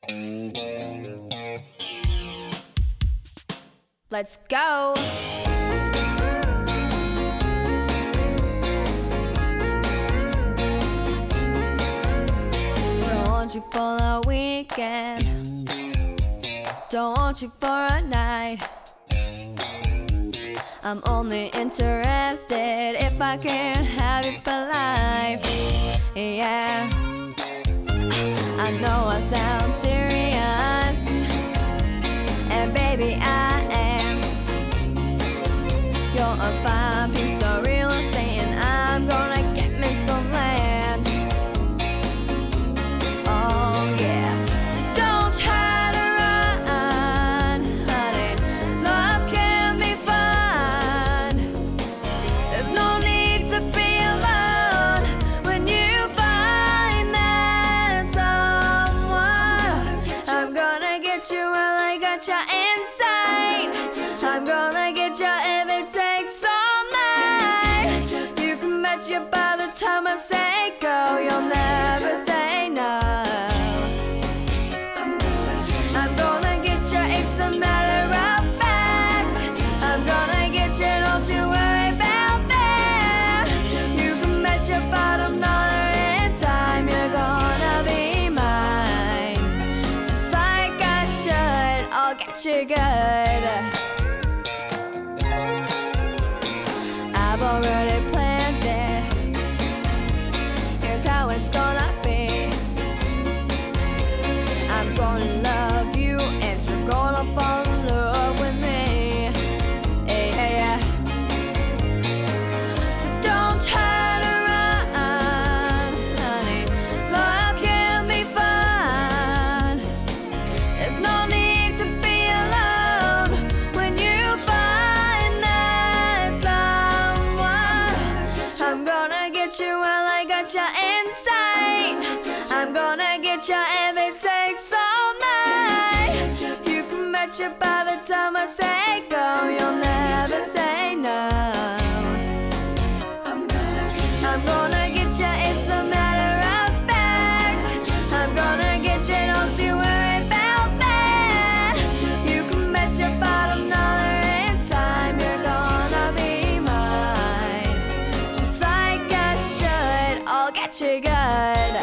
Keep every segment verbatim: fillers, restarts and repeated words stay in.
Let's go. Don't want you for a weekend, don't want you for a night. I'm only interested if I can have you for life. Yeah, I know I sound serious, and baby I am. You're a fine piece of real estate, and I'm gonna get me some land. Oh yeah, so don't try to run, honey. Love can be fun. There's no need to be alone when you find that someone. I'm gonna get you while I got you insane. I'm gonna get you if it takes all night. You can bet you by the time I say go, you'll never say no. I'm gonna get you, it's a matter of fact. I'm gonna get you, don't you worry about that. You can bet your bottom dollar in time you're gonna be mine. Just like I should, I'll get you good. I've already planned it. Here's how it's gonna be. I'm gonna love you and you're gonna fall in love with me. Yeah, yeah, yeah. So don't try to run, honey. Love can be fun. There's no need to be alone when you find that someone. I'm gonna get you while I got you insane. I'm gonna get you if it takes all night. You can bet you by the time I say go, you'll never say no. I'm gonna get you, it's a matter of fact. I'm gonna get you, don't you worry about that. You can bet your bottom dollar in time you're gonna be mine. Just like I should, I'll get you good.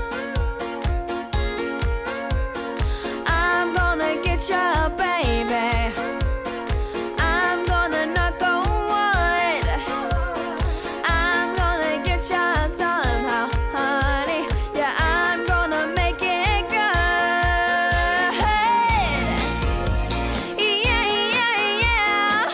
I'm gonna get you, baby. I'm gonna knock on wood. I'm gonna get you somehow, honey. Yeah, I'm gonna make it good. Yeah, yeah, yeah.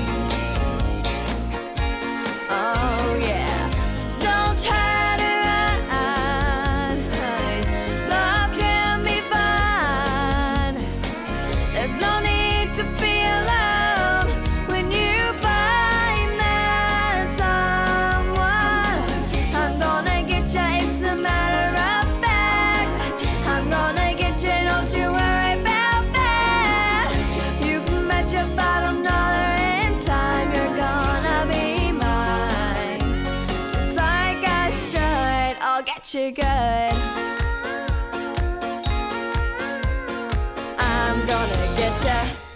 Oh yeah. So don't try to run, honey. Love can be fun. There's no need to be alone when you find that someone. I'm gonna get you, it's a matter of fact. I'm gonna get you, don't you worry about that. You can bet your bottom dollar in time you're gonna be mine. Just like I should, I'll get you good. I'm gonna get you.